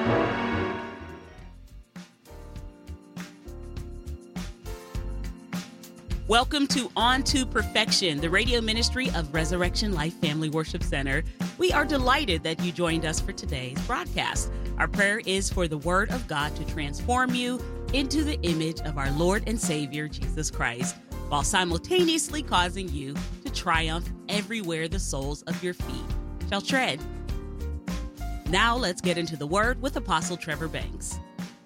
Welcome to On to Perfection, the radio ministry of Resurrection Life Family Worship Center. We are delighted that you joined us for today's broadcast. Our prayer is for the Word of God to transform you into the image of our Lord and Savior, Jesus Christ, while simultaneously causing you to triumph everywhere the soles of your feet shall tread. Now let's get into the Word with Apostle Trevor Banks.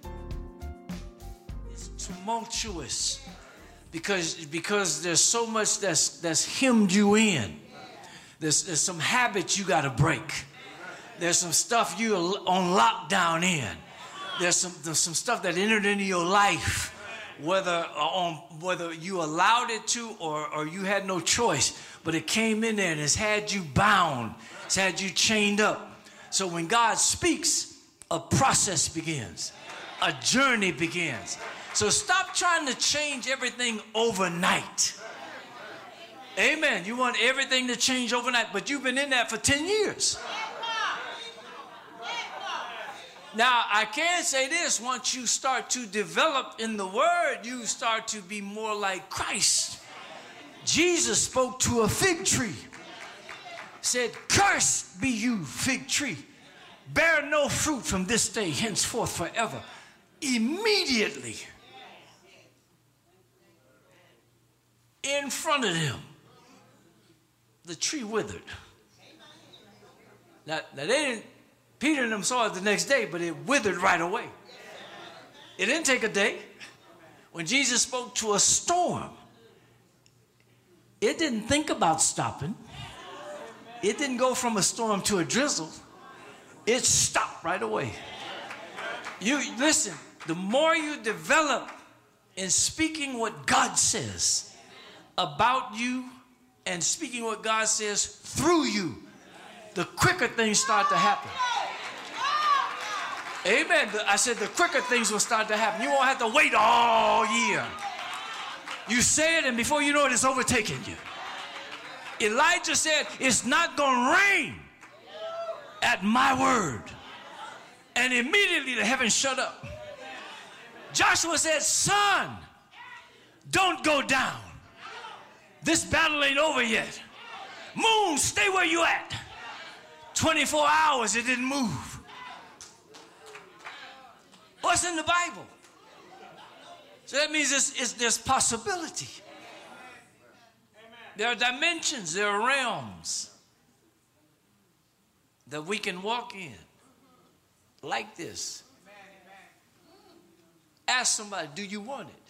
It's tumultuous. Because there's so much that's hemmed you in. There's some habits you got to break. There's some stuff you're on lockdown in. There's some stuff that entered into your life, whether you allowed it to or you had no choice, but it came in there and it's had you bound. It's had you chained up. So when God speaks, a process begins. A journey begins. So stop trying to change everything overnight. Amen. You want everything to change overnight, but you've been in that for 10 years. Now, I can say this. Once you start to develop in the Word, you start to be more like Christ. Jesus spoke to a fig tree. Said, "Cursed be you, fig tree. Bear no fruit from this day henceforth forever." Immediately, in front of them, the tree withered. Now they didn't, Peter and them saw it the next day, but it withered right away. It didn't take a day. When Jesus spoke to a storm, it didn't think about stopping. It didn't go from a storm to a drizzle. It stopped right away. You listen, the more you develop in speaking what God says about you and speaking what God says through you, the quicker things start to happen. Amen. I said the quicker things will start to happen. You won't have to wait all year. You say it, and before you know it, it's overtaking you. Elijah said, "It's not going to rain at my word." And immediately the heavens shut up. Joshua said, "Son, don't go down. This battle ain't over yet. Moon, stay where you at." 24 hours, it didn't move. What's in the Bible? So that means there's possibility. There are dimensions, there are realms that we can walk in like this. Ask somebody, do you want it?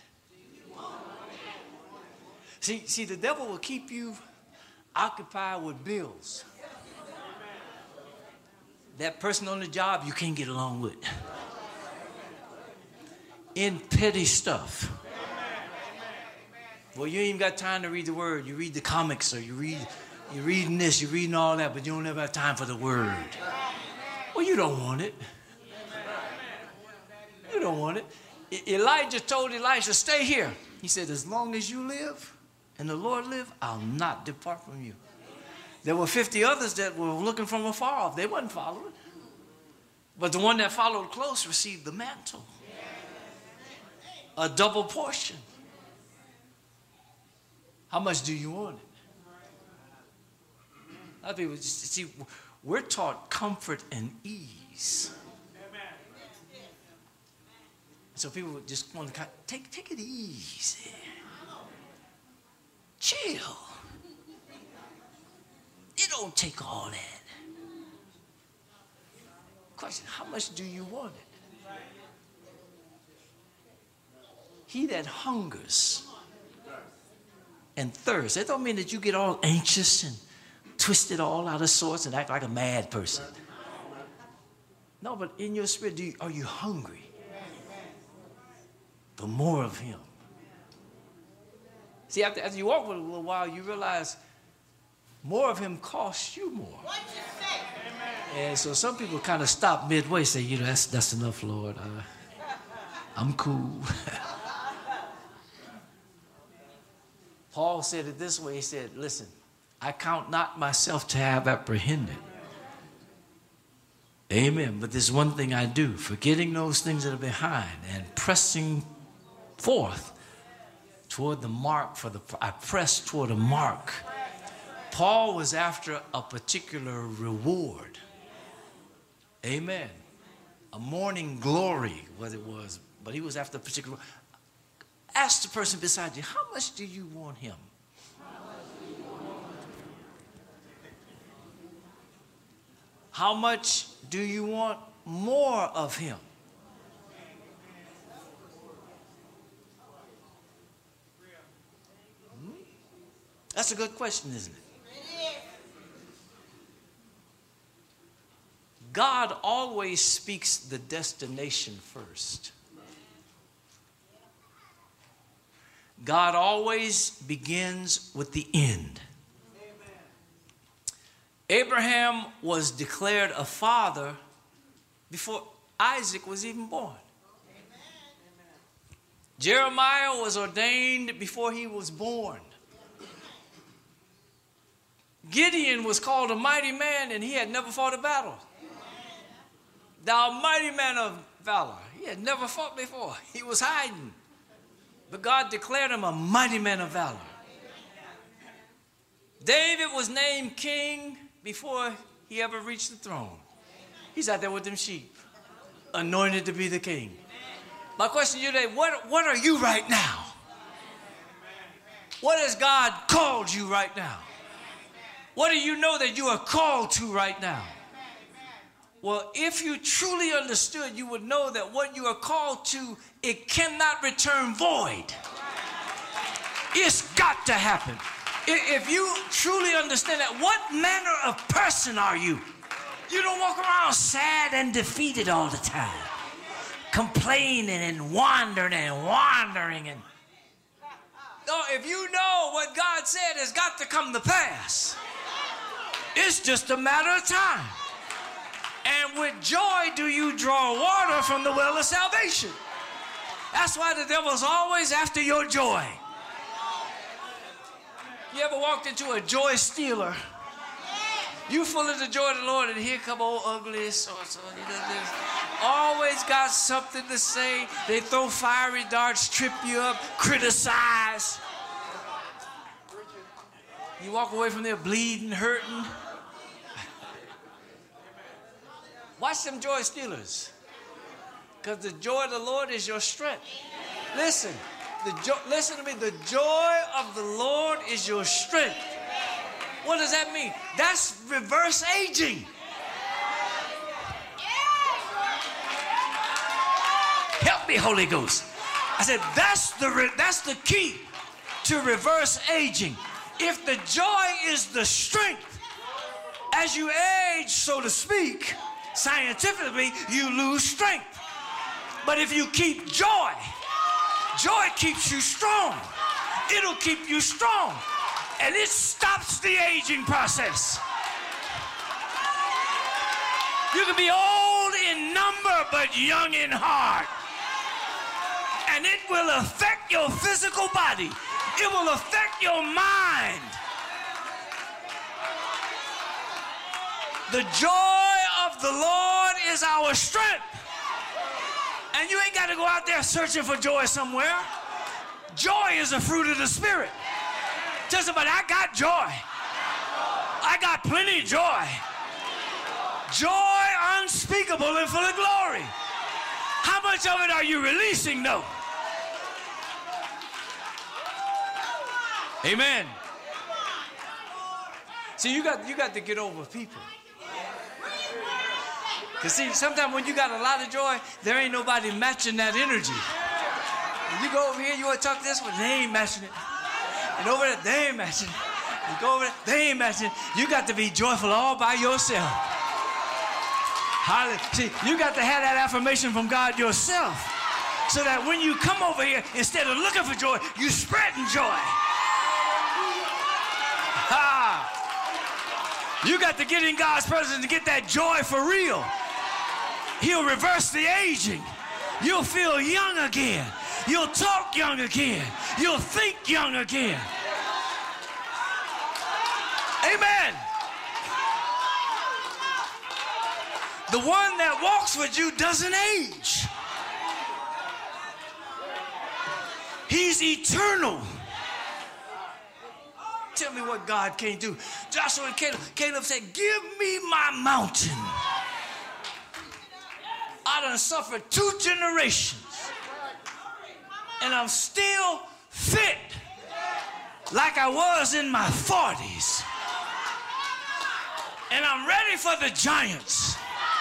See, the devil will keep you occupied with bills. That person on the job you can't get along with. In petty stuff. Well, you ain't even got time to read the Word. You read the comics, or you're reading this, you're reading all that, but you don't ever have time for the Word. Well, you don't want it. You don't want it. Elijah told Elisha, "Stay here." He said, "As long as you live and the Lord live, I'll not depart from you." There were 50 others that were looking from afar off. They wasn't following. But the one that followed close received the mantle. A double portion. How much do you want it? A lot of people, see, we're taught comfort and ease. So people just want to take it easy. Chill. It don't take all that. Question, how much do you want it? He that hungers and thirsts. That don't mean that you get all anxious and twist it all out of sorts and act like a mad person. No, but in your spirit, are you hungry for more of him? See, after you walk with him a little while, you realize more of him costs you more. What you say? And so some people kind of stop midway, say, that's enough, Lord. I'm cool. Paul said it this way. He said, listen, I count not myself to have apprehended. Amen. But there's one thing I do, forgetting those things that are behind and pressing forth toward the mark I press toward a mark. Paul was after a particular reward. Amen. A morning glory, what it was, but he was after a particular. Ask the person beside you, how much do you want him? How much do you want more of him? That's a good question, isn't it? God always speaks the destination first. God always begins with the end. Abraham was declared a father before Isaac was even born. Jeremiah was ordained before he was born. Gideon was called a mighty man and he had never fought a battle. Thou mighty man of valor. He had never fought before. He was hiding. But God declared him a mighty man of valor. David was named king before he ever reached the throne. He's out there with them sheep, anointed to be the king. My question to you today, what are you right now? What has God called you right now? What do you know that you are called to right now? Well, if you truly understood, you would know that what you are called to, it cannot return void. It's got to happen. If you truly understand that, what manner of person are you? You don't walk around sad and defeated all the time, complaining and wandering. And no, if you know what God said has got to come to pass, it's just a matter of time. And with joy do you draw water from the well of salvation. That's why the devil's always after your joy. You ever walked into a joy stealer? You full of the joy of the Lord, and here come old ugly so-and-so. Always got something to say. They throw fiery darts, trip you up, criticize. You walk away from there bleeding, hurting. Watch them joy stealers. Because the joy of the Lord is your strength. Listen. Listen to me. The joy of the Lord is your strength. What does that mean? That's reverse aging. Help me, Holy Ghost. I said that's the key to reverse aging. If the joy is the strength, as you age, so to speak, scientifically, you lose strength. But if you keep joy keeps you strong. It'll keep you strong. And it stops the aging process. You can be old in number, but young in heart. And it will affect your physical body. It will affect your mind. The joy of the Lord is our strength. And you ain't got to go out there searching for joy somewhere. Joy is a fruit of the Spirit. Tell somebody, I got joy. I got plenty of joy. Joy unspeakable and full of glory. How much of it are you releasing, though? Amen. See, you got to get over people. Because see, sometimes when you got a lot of joy, there ain't nobody matching that energy. When you go over here, you want to talk to this one, they ain't matching it. And over there, they ain't matching it. You go over there, they ain't matching it. You got to be joyful all by yourself. Hallelujah. See, you got to have that affirmation from God yourself. So that when you come over here, instead of looking for joy, you spreading joy. You got to get in God's presence to get that joy for real. He'll reverse the aging. You'll feel young again. You'll talk young again. You'll think young again. Amen. The one that walks with you doesn't age. He's eternal. Tell me what God can't do. Joshua and Caleb said, give me my mountain. I done suffered 2 generations. And I'm still fit like I was in my 40s. And I'm ready for the giants.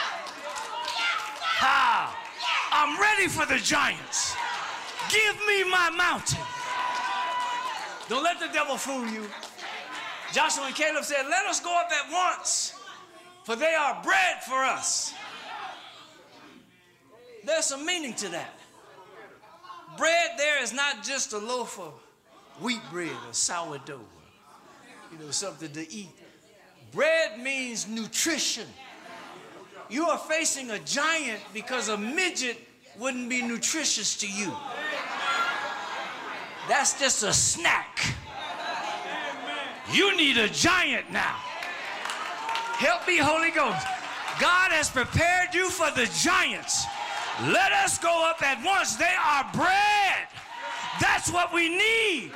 I'm ready for the giants. Give me my mountain. Don't let the devil fool you. Joshua and Caleb said, let us go up at once, for they are bread for us. There's some meaning to that. Bread there is not just a loaf of wheat bread or sourdough, something to eat. Bread means nutrition. You are facing a giant because a midget wouldn't be nutritious to you. That's just a snack. You need a giant now. Help me, Holy Ghost. God has prepared you for the giants. Let us go up at once. They are bread. That's what we need.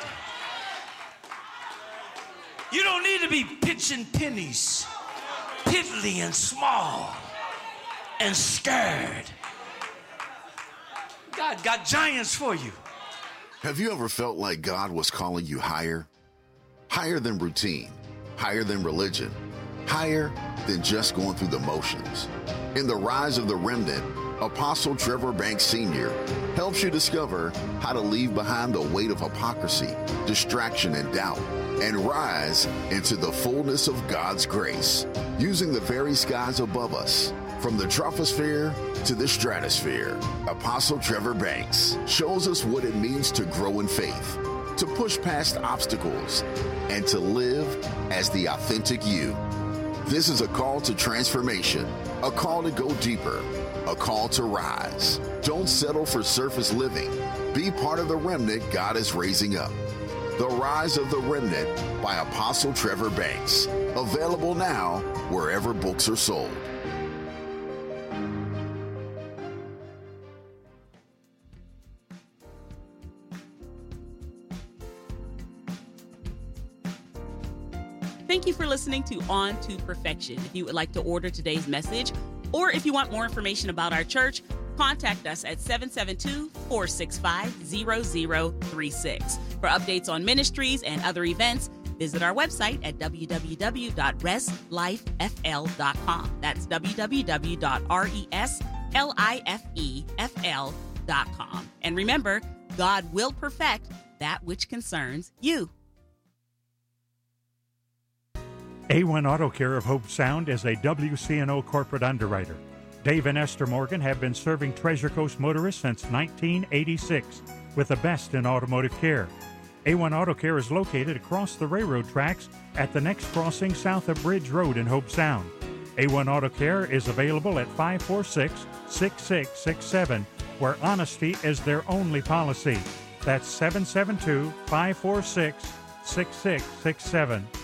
You don't need to be pitching pennies, piddly and small and scared. God got giants for you. Have you ever felt like God was calling you higher? Higher than routine, higher than religion, higher than just going through the motions. In The Rise of the Remnant, Apostle Trevor Banks Sr. helps you discover how to leave behind the weight of hypocrisy, distraction, and doubt, and rise into the fullness of God's grace, using the very skies above us. From the troposphere to the stratosphere, Apostle Trevor Banks shows us what it means to grow in faith, to push past obstacles, and to live as the authentic you. This is a call to transformation, a call to go deeper, a call to rise. Don't settle for surface living. Be part of the remnant God is raising up. The Rise of the Remnant by Apostle Trevor Banks. Available now wherever books are sold. Thank you for listening to On to Perfection. If you would like to order today's message, or if you want more information about our church, contact us at 772-465-0036. For updates on ministries and other events, visit our website at www.reslifefl.com. That's www.reslifefl.com. And remember, God will perfect that which concerns you. A1 Auto Care of Hope Sound is a WCNO corporate underwriter. Dave and Esther Morgan have been serving Treasure Coast motorists since 1986 with the best in automotive care. A1 Auto Care is located across the railroad tracks at the next crossing south of Bridge Road in Hope Sound. A1 Auto Care is available at 546-6667, where honesty is their only policy. That's 772-546-6667.